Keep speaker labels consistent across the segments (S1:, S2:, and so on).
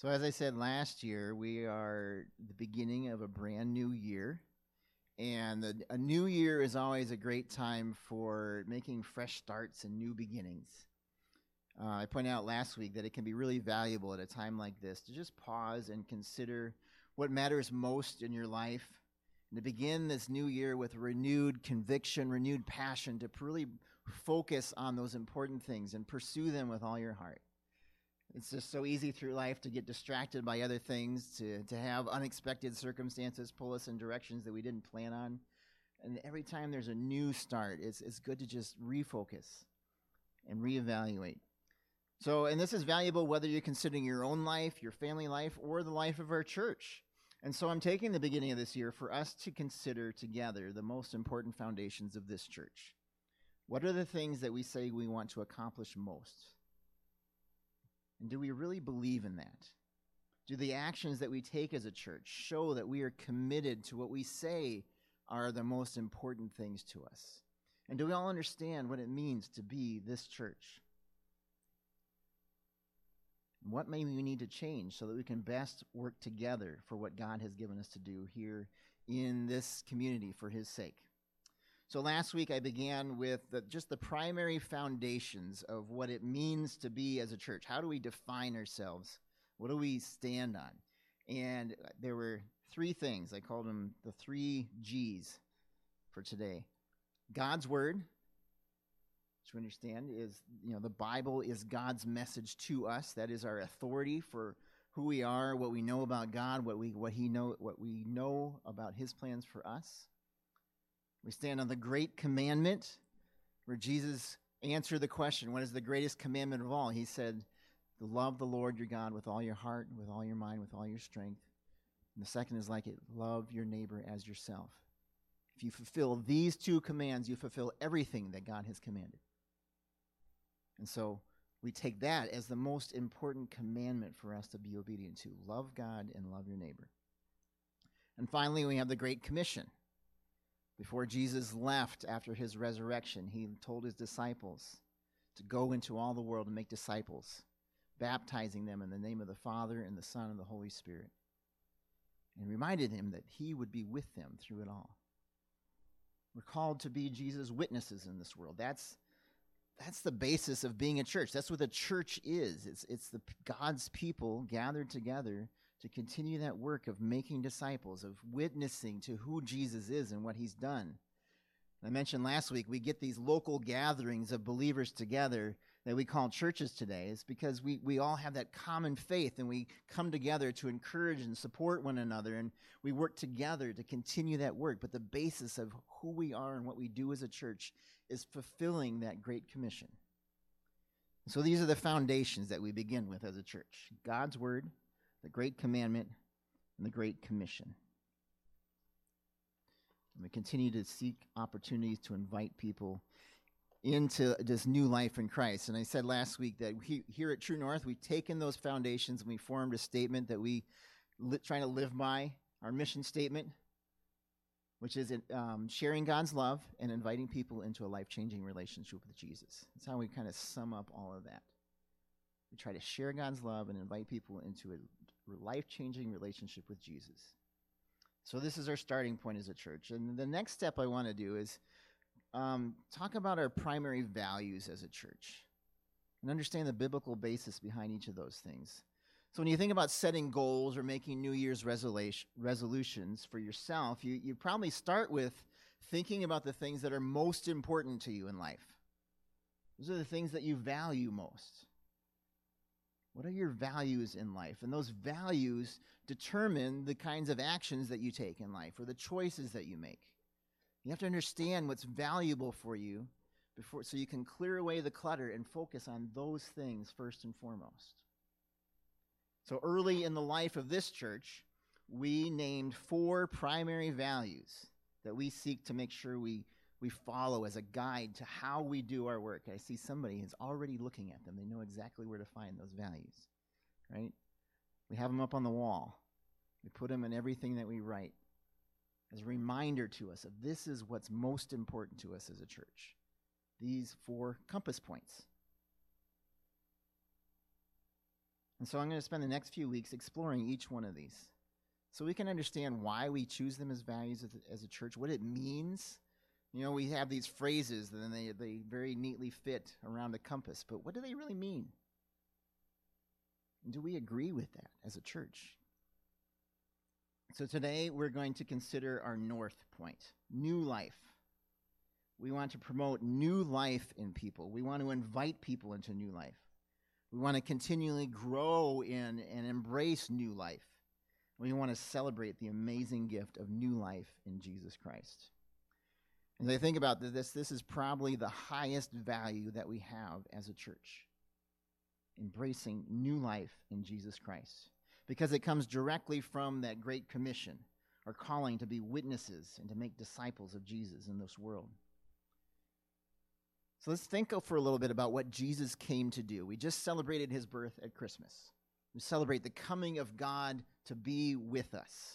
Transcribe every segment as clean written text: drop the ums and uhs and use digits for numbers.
S1: So, as I said last year, we are the beginning of a brand new year. And a new year is always a great time for making fresh starts and new beginnings. I pointed out last week that it can be really valuable at a time like this to just pause and consider what matters most in your life and to begin this new year with renewed conviction, renewed passion to really focus on those important things and pursue them with all your heart. It's just so easy through life to get distracted by other things, to have unexpected circumstances pull us in directions that we didn't plan on. And every time there's a new start, it's good to just refocus and reevaluate. So, and this is valuable whether you're considering your own life, your family life, or the life of our church. And so I'm taking the beginning of this year for us to consider together the most important foundations of this church. What are the things that we say we want to accomplish most? And do we really believe in that? Do the actions that we take as a church show that we are committed to what we say are the most important things to us? And do we all understand what it means to be this church? What may we need to change so that we can best work together for what God has given us to do here in this community for His sake? So last week I began with just the primary foundations of what it means to be as a church. How do we define ourselves? What do we stand on? And there were three things. I called them the 3 G's for today. God's Word, which we understand is, the Bible is God's message to us. That is our authority for who we are, what we know about God, what we know about His plans for us. We stand on the great commandment where Jesus answered the question, what is the greatest commandment of all? He said, to love the Lord your God with all your heart, with all your mind, with all your strength. And the second is like it, love your neighbor as yourself. If you fulfill these 2 commands, you fulfill everything that God has commanded. And so we take that as the most important commandment for us to be obedient to. Love God and love your neighbor. And finally, we have the Great Commission. Before Jesus left after his resurrection, he told his disciples to go into all the world and make disciples, baptizing them in the name of the Father and the Son and the Holy Spirit, and reminded him that he would be with them through it all. We're called to be Jesus' witnesses in this world. That's the basis of being a church. That's what a church is. It's the God's people gathered together to continue that work of making disciples, of witnessing to who Jesus is and what he's done. I mentioned last week, we get these local gatherings of believers together that we call churches today. It's because we all have that common faith, and we come together to encourage and support one another, and we work together to continue that work. But the basis of who we are and what we do as a church is fulfilling that Great Commission. So these are the foundations that we begin with as a church: God's Word, the Great Commandment, and the Great Commission. And we continue to seek opportunities to invite people into this new life in Christ. And I said last week that here at True North, we've taken those foundations and we formed a statement that we try to live by, our mission statement, which is sharing God's love and inviting people into a life-changing relationship with Jesus. That's how we kind of sum up all of that. We try to share God's love and invite people into a life-changing relationship with Jesus. So this is our starting point as a church. And the next step I want to do is talk about our primary values as a church and understand the biblical basis behind each of those things. So when you think about setting goals or making New Year's resolutions for yourself, you probably start with thinking about the things that are most important to you in life. Those are the things that you value most. What are your values in life? And those values determine the kinds of actions that you take in life or the choices that you make. You have to understand what's valuable for you so you can clear away the clutter and focus on those things first and foremost. So early in the life of this church, we named 4 primary values that we seek to make sure we follow as a guide to how we do our work. I see somebody is already looking at them. They know exactly where to find those values, right? We have them up on the wall. We put them in everything that we write as a reminder to us of this is what's most important to us as a church. These 4 compass points. And so I'm going to spend the next few weeks exploring each one of these so we can understand why we choose them as values as a church, what it means. You know, we have these phrases, and then they very neatly fit around a compass, but what do they really mean? And do we agree with that as a church? So today we're going to consider our north point, new life. We want to promote new life in people. We want to invite people into new life. We want to continually grow in and embrace new life. We want to celebrate the amazing gift of new life in Jesus Christ. As I think about this is probably the highest value that we have as a church, embracing new life in Jesus Christ, because it comes directly from that great commission, our calling to be witnesses and to make disciples of Jesus in this world. So let's think for a little bit about what Jesus came to do. We just celebrated his birth at Christmas. We celebrate the coming of God to be with us.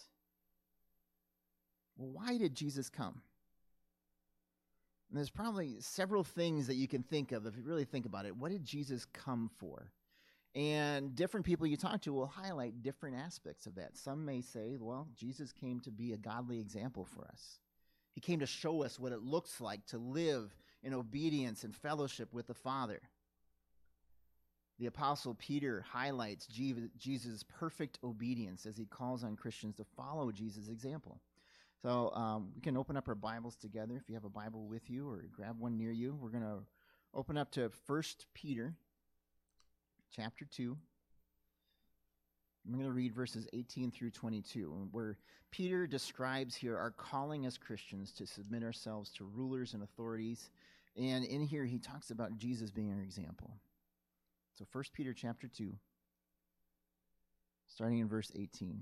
S1: Well, why did Jesus come? And there's probably several things that you can think of if you really think about it. What did Jesus come for? And different people you talk to will highlight different aspects of that. Some may say, well, Jesus came to be a godly example for us. He came to show us what it looks like to live in obedience and fellowship with the Father. The Apostle Peter highlights Jesus' perfect obedience as he calls on Christians to follow Jesus' example. So we can open up our Bibles together if you have a Bible with you or grab one near you. We're going to open up to 1 Peter chapter 2. I'm going to read verses 18 through 22, where Peter describes here our calling as Christians to submit ourselves to rulers and authorities. And in here, he talks about Jesus being our example. So 1 Peter chapter 2, starting in verse 18.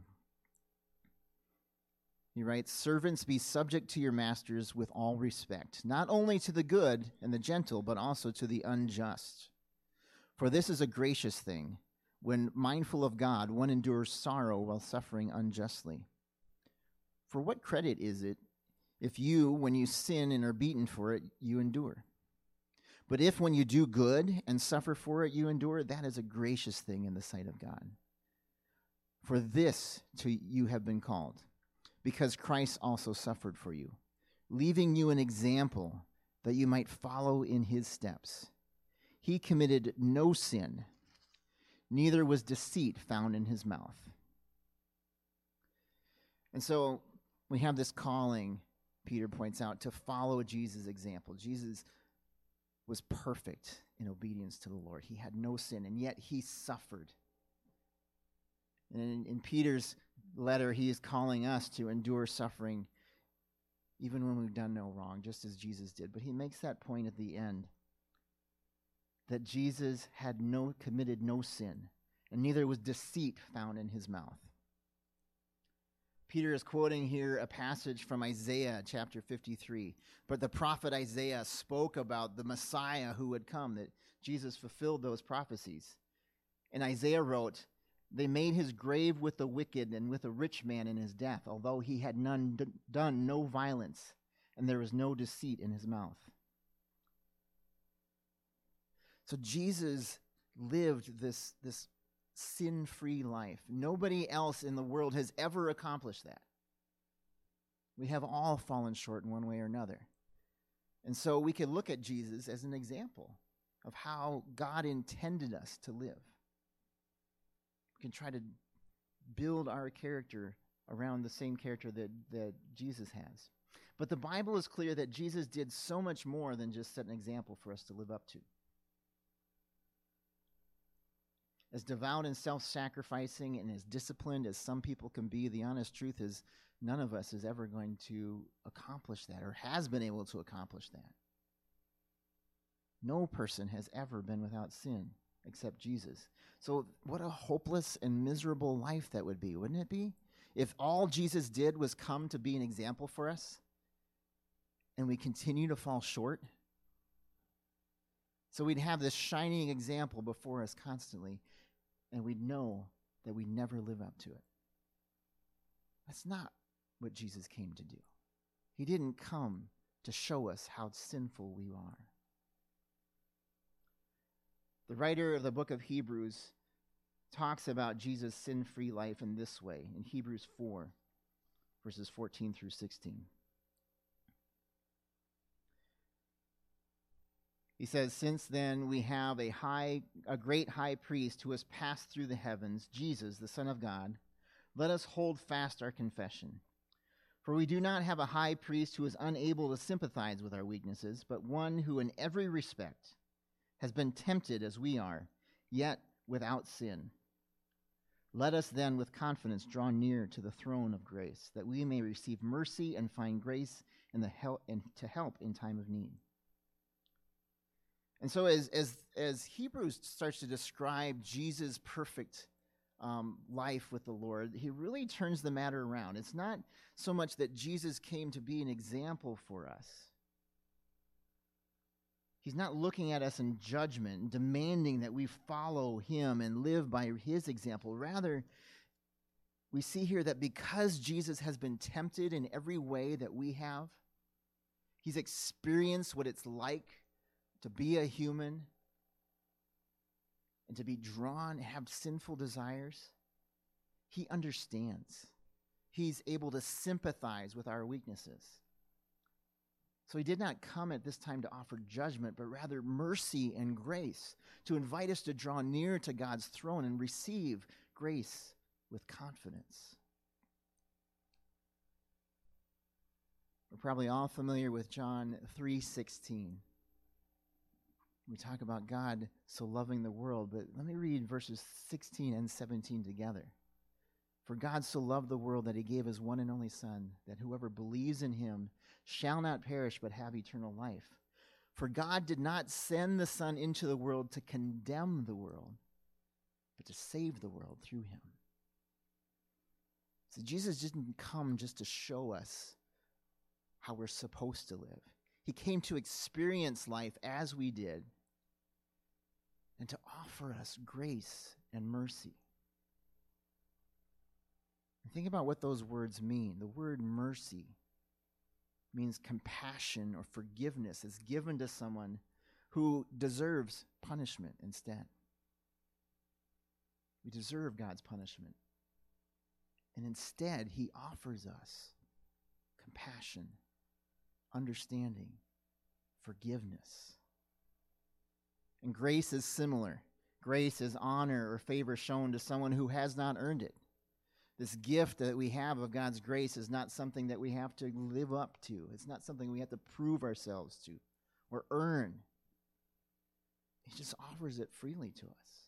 S1: He writes, "Servants, be subject to your masters with all respect, not only to the good and the gentle, but also to the unjust. For this is a gracious thing. When mindful of God, one endures sorrow while suffering unjustly. For what credit is it if you, when you sin and are beaten for it, you endure? But if when you do good and suffer for it, you endure, that is a gracious thing in the sight of God. For this you have been called, because Christ also suffered for you, leaving you an example that you might follow in his steps. He committed no sin, neither was deceit found in his mouth." And so we have this calling, Peter points out, to follow Jesus' example. Jesus was perfect in obedience to the Lord. He had no sin, and yet he suffered. And in Peter's letter, he is calling us to endure suffering even when we've done no wrong, just as Jesus did. But he makes that point at the end, that Jesus had committed no sin, and neither was deceit found in his mouth. Peter is quoting here a passage from Isaiah chapter 53. But the prophet Isaiah spoke about the Messiah who would come, that Jesus fulfilled those prophecies. And Isaiah wrote, "They made his grave with the wicked and with a rich man in his death, although he had done no violence, and there was no deceit in his mouth." So Jesus lived this sin-free life. Nobody else in the world has ever accomplished that. We have all fallen short in one way or another. And so we can look at Jesus as an example of how God intended us to live. We can try to build our character around the same character that Jesus has. But the Bible is clear that Jesus did so much more than just set an example for us to live up to. As devout and self-sacrificing and as disciplined as some people can be, the honest truth is none of us is ever going to accomplish that or has been able to accomplish that. No person has ever been without sin except Jesus. So what a hopeless and miserable life that would be, wouldn't it be? If all Jesus did was come to be an example for us and we continue to fall short. So we'd have this shining example before us constantly, and we'd know that we never live up to it. That's not what Jesus came to do. He didn't come to show us how sinful we are. The writer of the book of Hebrews talks about Jesus' sin-free life in this way in Hebrews 4, verses 14 through 16. He says, "Since then we have a great high priest who has passed through the heavens, Jesus, the Son of God. Let us hold fast our confession. For we do not have a high priest who is unable to sympathize with our weaknesses, but one who in every respect has been tempted as we are, yet without sin. Let us then with confidence draw near to the throne of grace, that we may receive mercy and find grace and to help in time of need." And so as Hebrews starts to describe Jesus' perfect life with the Lord, he really turns the matter around. It's not so much that Jesus came to be an example for us. He's not looking at us in judgment and demanding that we follow him and live by his example. Rather, we see here that because Jesus has been tempted in every way that we have, he's experienced what it's like to be a human and to be drawn, have sinful desires. He understands. He's able to sympathize with our weaknesses. So he did not come at this time to offer judgment, but rather mercy and grace, to invite us to draw near to God's throne and receive grace with confidence. We're probably all familiar with John 3:16. We talk about God so loving the world, but let me read verses 16 and 17 together. "For God so loved the world that he gave his one and only Son, that whoever believes in him shall not perish but have eternal life. For God did not send the Son into the world to condemn the world, but to save the world through him." So Jesus didn't come just to show us how we're supposed to live. He came to experience life as we did and to offer us grace and mercy. And think about what those words mean. The word mercy means compassion or forgiveness is given to someone who deserves punishment instead. We deserve God's punishment. And instead, he offers us compassion, understanding, forgiveness. And grace is similar. Grace is honor or favor shown to someone who has not earned it. This gift that we have of God's grace is not something that we have to live up to. It's not something we have to prove ourselves to or earn. He just offers it freely to us.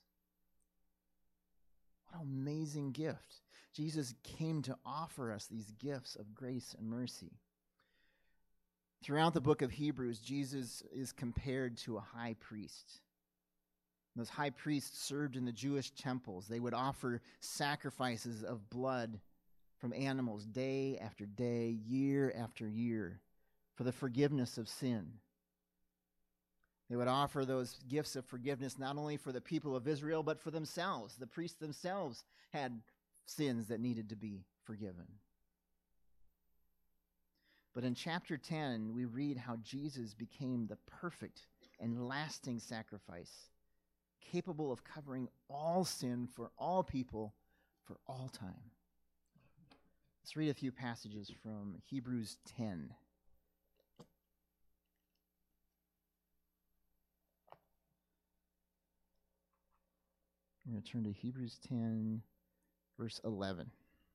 S1: What an amazing gift. Jesus came to offer us these gifts of grace and mercy. Throughout the book of Hebrews, Jesus is compared to a high priest. Those high priests served in the Jewish temples. They would offer sacrifices of blood from animals day after day, year after year, for the forgiveness of sin. They would offer those gifts of forgiveness not only for the people of Israel, but for themselves. The priests themselves had sins that needed to be forgiven. But in chapter 10, we read how Jesus became the perfect and lasting sacrifice, capable of covering all sin for all people for all time. Let's read a few passages from Hebrews 10. We're going to turn to Hebrews 10, verse 11.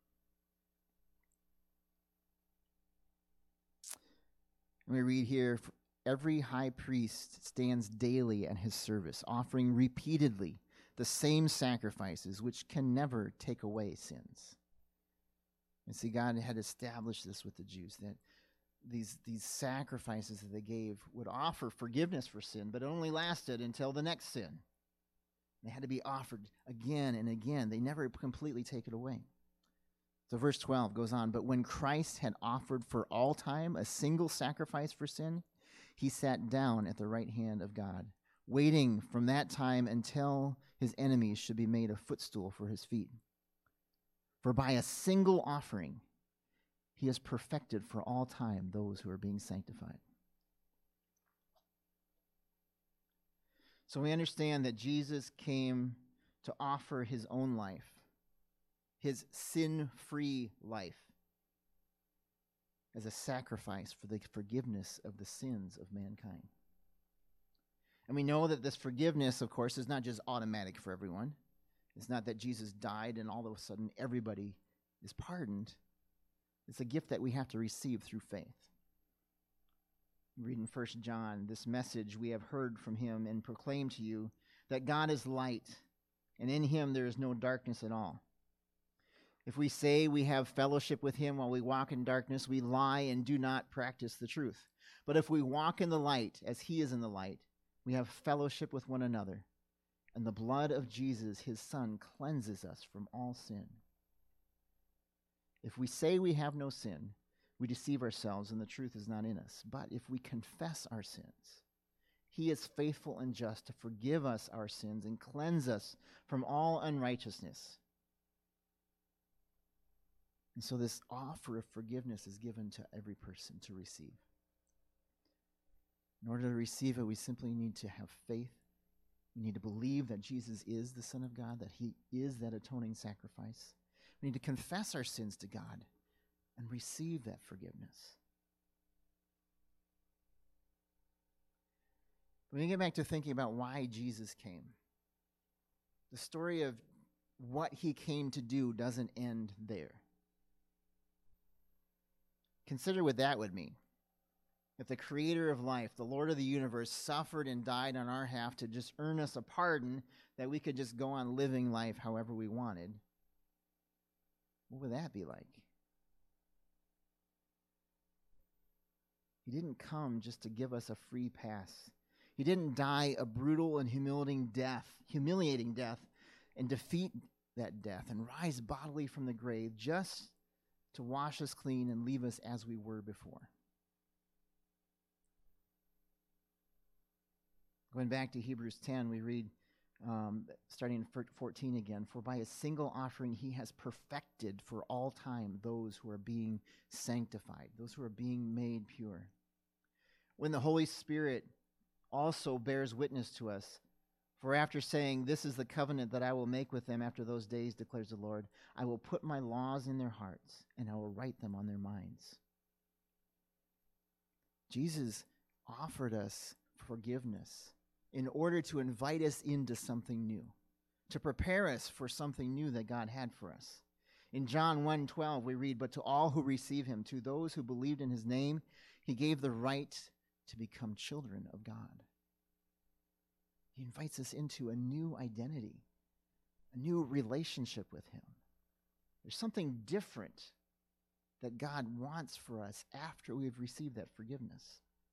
S1: And we read here, "Every high priest stands daily at his service, offering repeatedly the same sacrifices, which can never take away sins." And see, God had established this with the Jews, that these sacrifices that they gave would offer forgiveness for sin, but it only lasted until the next sin. They had to be offered again and again. They never completely take it away. So verse 12 goes on, "But when Christ had offered for all time a single sacrifice for sin, he sat down at the right hand of God, waiting from that time until his enemies should be made a footstool for his feet. For by a single offering, he has perfected for all time those who are being sanctified." So we understand that Jesus came to offer his own life, his sin-free life, as a sacrifice for the forgiveness of the sins of mankind. And we know that this forgiveness, of course, is not just automatic for everyone. It's not that Jesus died and all of a sudden everybody is pardoned. It's a gift that we have to receive through faith. Read in 1 John, this message we have heard from him and proclaim to you, that God is light, and in him there is no darkness at all. If we say we have fellowship with him while we walk in darkness, we lie and do not practice the truth. But if we walk in the light, as he is in the light, we have fellowship with one another, and the blood of Jesus, his Son, cleanses us from all sin. If we say we have no sin, we deceive ourselves and the truth is not in us. But if we confess our sins, he is faithful and just to forgive us our sins and cleanse us from all unrighteousness. And so this offer of forgiveness is given to every person to receive. In order to receive it, we simply need to have faith. We need to believe that Jesus is the Son of God, that he is that atoning sacrifice. We need to confess our sins to God and receive that forgiveness. When we get back to thinking about why Jesus came, the story of what he came to do doesn't end there. Consider what that would mean. If the creator of life, the Lord of the universe, suffered and died on our behalf to just earn us a pardon that we could just go on living life however we wanted, what would that be like? He didn't come just to give us a free pass. He didn't die a brutal and humiliating death, and defeat that death and rise bodily from the grave just to wash us clean and leave us as we were before. Going back to Hebrews 10, we read, starting in 14 again, for by a single offering he has perfected for all time those who are being sanctified, those who are being made pure. When the Holy Spirit also bears witness to us, for after saying, this is the covenant that I will make with them after those days, declares the Lord, I will put my laws in their hearts, and I will write them on their minds. Jesus offered us forgiveness in order to invite us into something new, to prepare us for something new that God had for us. In John 1:12, we read, but to all who receive him, to those who believed in his name, he gave the right to become children of God. He invites us into a new identity, a new relationship with him. There's something different that God wants for us after we've received that forgiveness.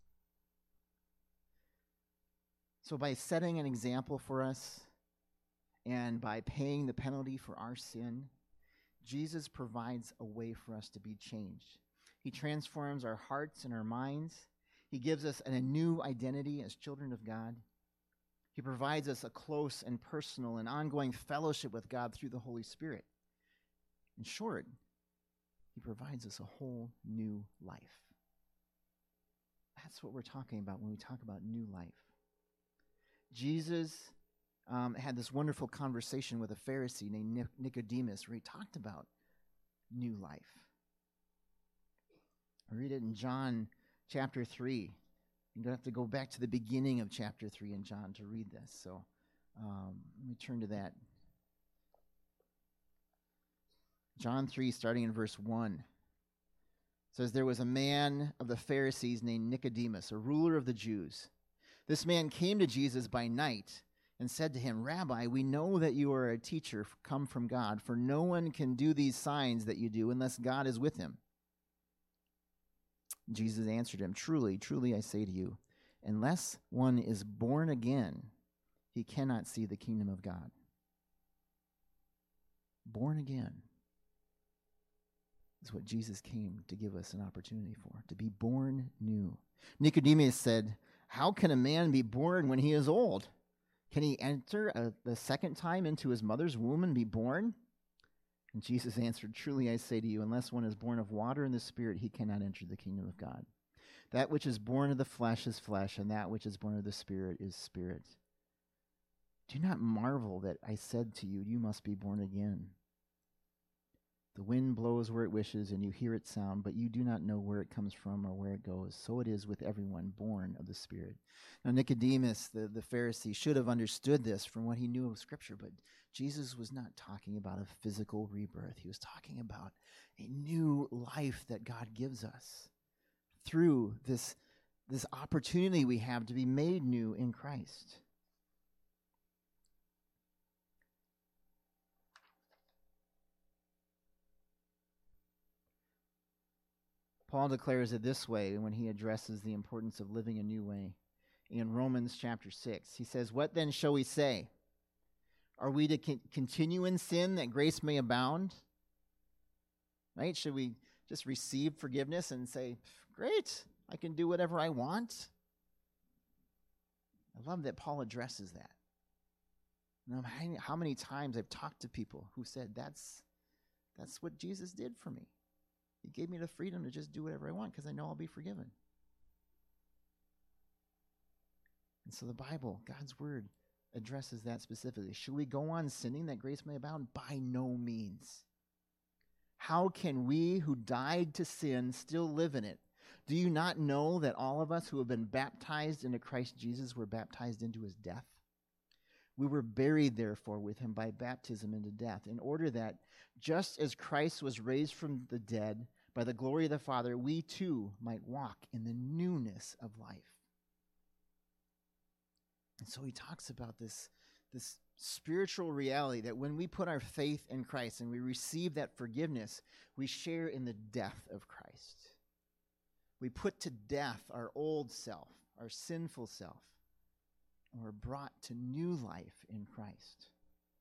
S1: So by setting an example for us and by paying the penalty for our sin, Jesus provides a way for us to be changed. He transforms our hearts and our minds. He gives us a new identity as children of God. He provides us a close and personal and ongoing fellowship with God through the Holy Spirit. In short, he provides us a whole new life. That's what we're talking about when we talk about new life. Jesus had this wonderful conversation with a Pharisee named Nicodemus where he talked about new life. I read it in John chapter 3. You're going to have to go back to the beginning of chapter 3 in John to read this. So let me turn to that. John 3, starting in verse 1. Says, there was a man of the Pharisees named Nicodemus, a ruler of the Jews. This man came to Jesus by night and said to him, Rabbi, we know that you are a teacher come from God, for no one can do these signs that you do unless God is with him. Jesus answered him, truly, truly, I say to you, unless one is born again, he cannot see the kingdom of God. Born again is what Jesus came to give us an opportunity for, to be born new. Nicodemus said, how can a man be born when he is old? Can he enter the second time into his mother's womb and be born? And Jesus answered, truly I say to you, unless one is born of water and the Spirit, he cannot enter the kingdom of God. That which is born of the flesh is flesh, and that which is born of the Spirit is spirit. Do not marvel that I said to you, you must be born again. The wind blows where it wishes, and you hear its sound, but you do not know where it comes from or where it goes. So it is with everyone born of the Spirit. Now Nicodemus, the Pharisee, should have understood this from what he knew of Scripture, but Jesus was not talking about a physical rebirth. He was talking about a new life that God gives us through this opportunity we have to be made new in Christ. Paul declares it this way when he addresses the importance of living a new way. In Romans chapter 6, he says, "What then shall we say? Are we to continue in sin that grace may abound?" Right? Should we just receive forgiveness and say, "Great, I can do whatever I want"? I love that Paul addresses that. How many times I've talked to people who said, that's what Jesus did for me. He gave me the freedom to just do whatever I want because I know I'll be forgiven. And so the Bible, God's word, addresses that specifically. Should we go on sinning that grace may abound? By no means. How can we who died to sin still live in it? Do you not know that all of us who have been baptized into Christ Jesus were baptized into his death? We were buried, therefore, with him by baptism into death, in order that, just as Christ was raised from the dead by the glory of the Father, we too might walk in the newness of life. And so he talks about this spiritual reality that when we put our faith in Christ and we receive that forgiveness, we share in the death of Christ. We put to death our old self, our sinful self, and we're brought to new life in Christ.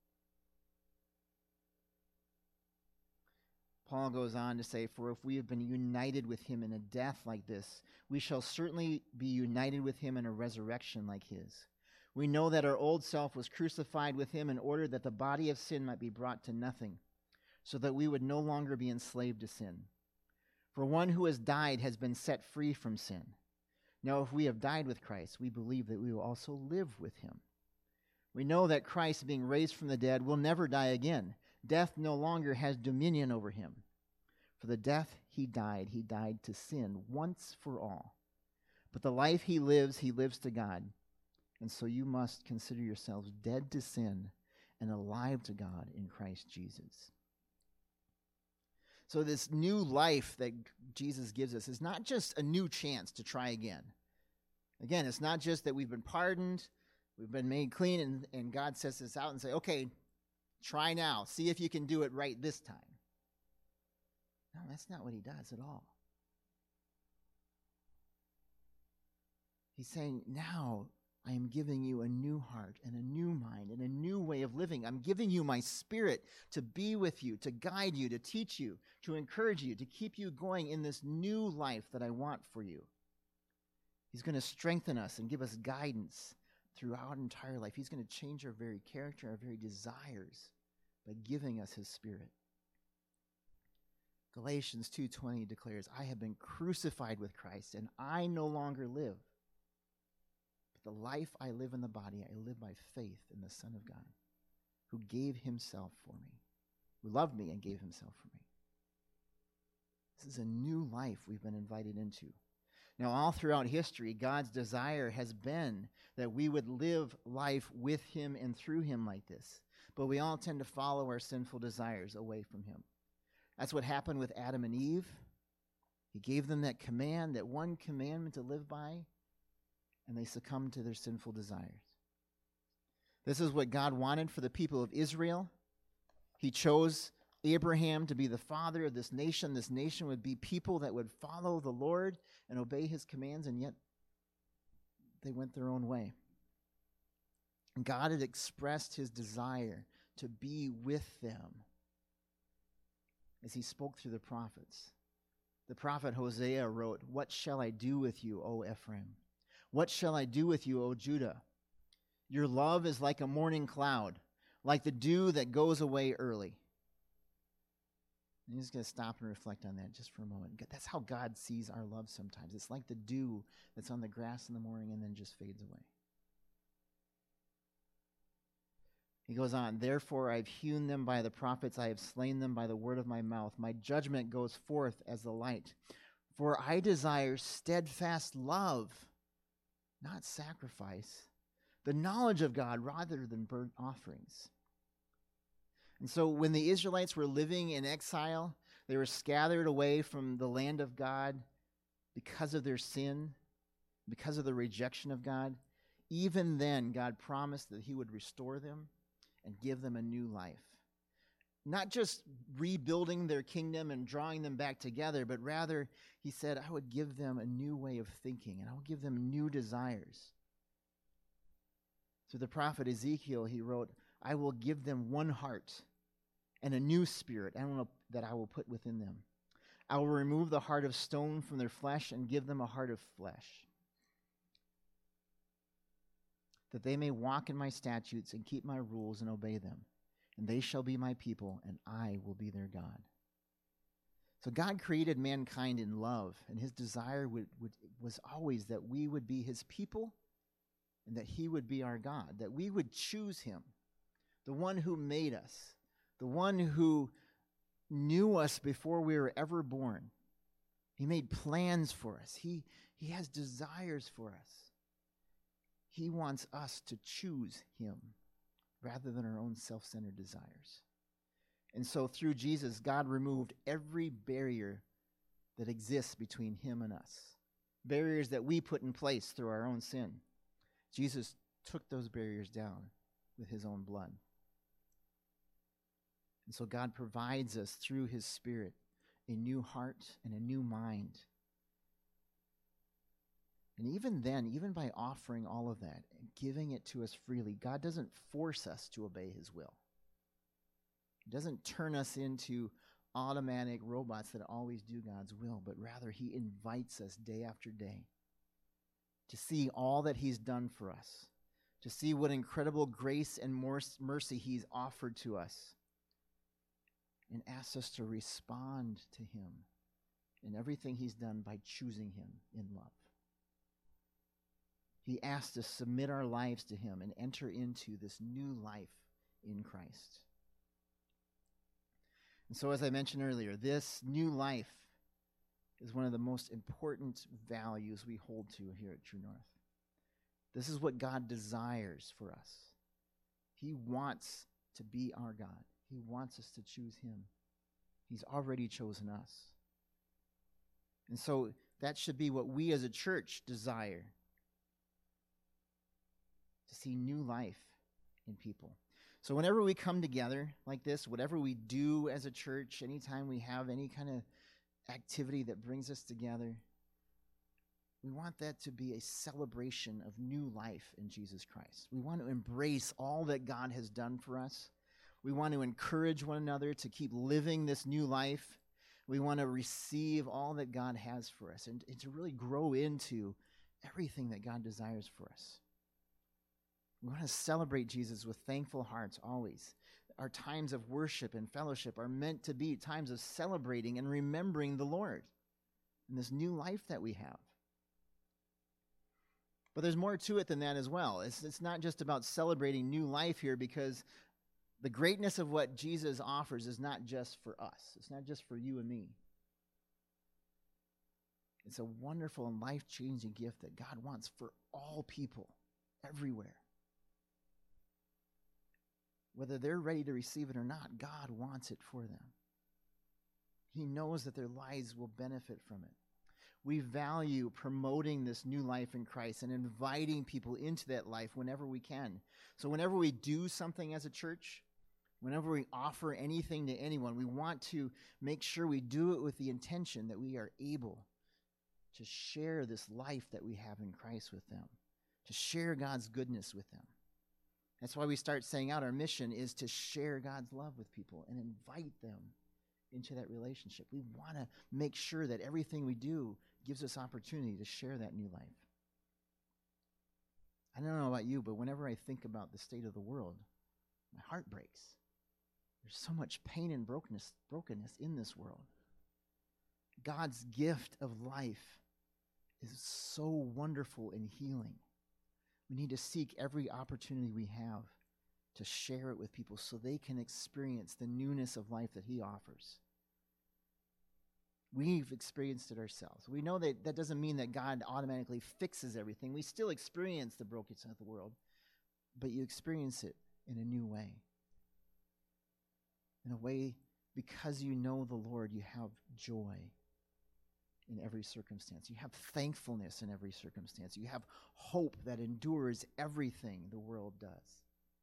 S1: Paul goes on to say, "For if we have been united with him in a death like this, we shall certainly be united with him in a resurrection like his. We know that our old self was crucified with him in order that the body of sin might be brought to nothing, so that we would no longer be enslaved to sin. For one who has died has been set free from sin. Now, if we have died with Christ, we believe that we will also live with him. We know that Christ, being raised from the dead, will never die again. Death no longer has dominion over him. For the death he died to sin once for all. But the life he lives to God. And so you must consider yourselves dead to sin and alive to God in Christ Jesus." So this new life that Jesus gives us is not just a new chance to try again. Again, it's not just that we've been pardoned, we've been made clean, and God sets us out and say, "Okay, try now. See if you can do it right this time." No, that's not what he does at all. He's saying, now I am giving you a new heart and a new mind and a new way of living. I'm giving you my Spirit to be with you, to guide you, to teach you, to encourage you, to keep you going in this new life that I want for you. He's going to strengthen us and give us guidance throughout our entire life. He's going to change our very character, our very desires by giving us his Spirit. Galatians 2:20 declares, "I have been crucified with Christ, and I no longer live. The life I live in the body, I live by faith in the Son of God, who gave himself for me, who loved me and gave himself for me." This is a new life we've been invited into. Now, all throughout history, God's desire has been that we would live life with him and through him like this. But we all tend to follow our sinful desires away from him. That's what happened with Adam and Eve. He gave them that command, that one commandment to live by, and they succumbed to their sinful desires. This is what God wanted for the people of Israel. He chose Abraham to be the father of this nation. This nation would be people that would follow the Lord and obey his commands, and yet they went their own way. And God had expressed his desire to be with them as he spoke through the prophets. The prophet Hosea wrote, "What shall I do with you, O Ephraim? What shall I do with you, O Judah? Your love is like a morning cloud, like the dew that goes away early." And you're just going to stop and reflect on that just for a moment. That's how God sees our love sometimes. It's like the dew that's on the grass in the morning and then just fades away. He goes on, therefore I've hewn them by the prophets, I have slain them by the word of my mouth. My judgment goes forth as the light. For I desire steadfast love, not sacrifice, the knowledge of God rather than burnt offerings. And so when the Israelites were living in exile, they were scattered away from the land of God because of their sin, because of the rejection of God. Even then, God promised that he would restore them and give them a new life. Not just rebuilding their kingdom and drawing them back together, but rather, he said, I would give them a new way of thinking, and I will give them new desires. Through the prophet Ezekiel, he wrote, I will give them one heart and a new spirit that I will put within them. I will remove the heart of stone from their flesh and give them a heart of flesh, that they may walk in my statutes and keep my rules and obey them. And they shall be my people, and I will be their God. So God created mankind in love, and his desire was always that we would be his people and that he would be our God, that we would choose him, the one who made us, the one who knew us before we were ever born. He made plans for us. He has desires for us. He wants us to choose him rather than our own self-centered desires. And so through Jesus, God removed every barrier that exists between him and us, barriers that we put in place through our own sin. Jesus took those barriers down with his own blood. And so God provides us through his Spirit a new heart and a new mind. And even then, even by offering all of that and giving it to us freely, God doesn't force us to obey his will. He doesn't turn us into automatic robots that always do God's will, but rather he invites us day after day to see all that he's done for us, to see what incredible grace and mercy he's offered to us, and asks us to respond to him in everything he's done by choosing him in love. He asks us to submit our lives to him and enter into this new life in Christ. And so, as I mentioned earlier, this new life is one of the most important values we hold to here at True North. This is what God desires for us. He wants to be our God. He wants us to choose him. He's already chosen us. And so that should be what we as a church desire, to see new life in people. So whenever we come together like this, whatever we do as a church, anytime we have any kind of activity that brings us together, we want that to be a celebration of new life in Jesus Christ. We want to embrace all that God has done for us. We want to encourage one another to keep living this new life. We want to receive all that God has for us and to really grow into everything that God desires for us. We want to celebrate Jesus with thankful hearts always. Our times of worship and fellowship are meant to be times of celebrating and remembering the Lord and this new life that we have. But there's more to it than that as well. It's not just about celebrating new life here, because the greatness of what Jesus offers is not just for us. It's not just for you and me. It's a wonderful and life-changing gift that God wants for all people, everywhere. Whether they're ready to receive it or not, God wants it for them. He knows that their lives will benefit from it. We value promoting this new life in Christ and inviting people into that life whenever we can. So whenever we do something as a church, whenever we offer anything to anyone, we want to make sure we do it with the intention that we are able to share this life that we have in Christ with them, to share God's goodness with them. That's why we start saying out our mission is to share God's love with people and invite them into that relationship. We want to make sure that everything we do gives us opportunity to share that new life. I don't know about you, but whenever I think about the state of the world, my heart breaks. There's so much pain and brokenness in this world. God's gift of life is so wonderful and healing. We need to seek every opportunity we have to share it with people so they can experience the newness of life that he offers. We've experienced it ourselves. We know that doesn't mean that God automatically fixes everything. We still experience the brokenness of the world, but you experience it in a new way. In a way, because you know the Lord, you have joy in every circumstance. You have thankfulness in every circumstance. You have hope that endures everything the world does.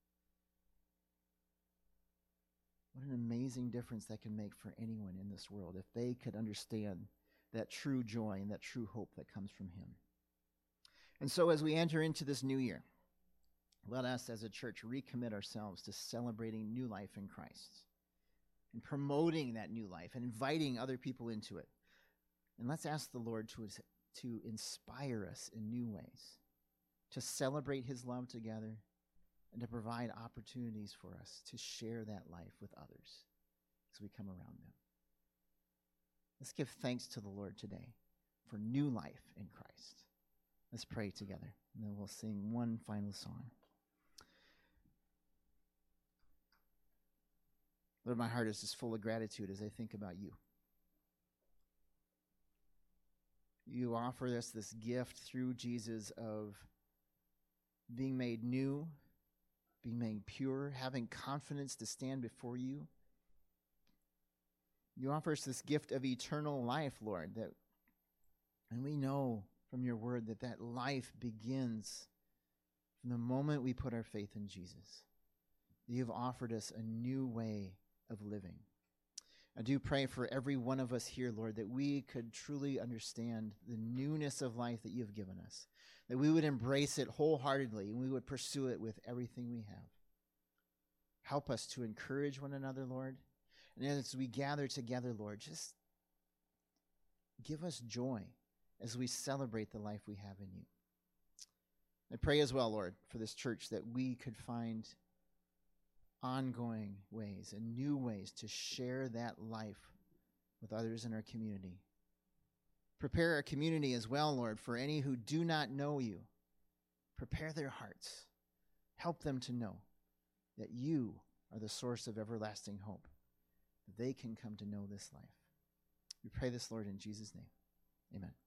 S1: What an amazing difference that can make for anyone in this world if they could understand that true joy and that true hope that comes from him. And so as we enter into this new year, let us as a church recommit ourselves to celebrating new life in Christ and promoting that new life and inviting other people into it. And let's ask the Lord to inspire us in new ways, to celebrate his love together, and to provide opportunities for us to share that life with others as we come around them. Let's give thanks to the Lord today for new life in Christ. Let's pray together, and then we'll sing one final song. Lord, my heart is just full of gratitude as I think about you. You offer us this gift through Jesus of being made new, being made pure, having confidence to stand before you. You offer us this gift of eternal life, Lord, and we know from your word that life begins from the moment we put our faith in Jesus. You've offered us a new way of living. I do pray for every one of us here, Lord, that we could truly understand the newness of life that you've given us, that we would embrace it wholeheartedly and we would pursue it with everything we have. Help us to encourage one another, Lord. And as we gather together, Lord, just give us joy as we celebrate the life we have in you. I pray as well, Lord, for this church that we could find ongoing ways and new ways to share that life with others in our community. Prepare our community as well, Lord, for any who do not know you. Prepare their hearts. Help them to know that you are the source of everlasting hope, that they can come to know this life. We pray this, Lord, in Jesus' name. Amen.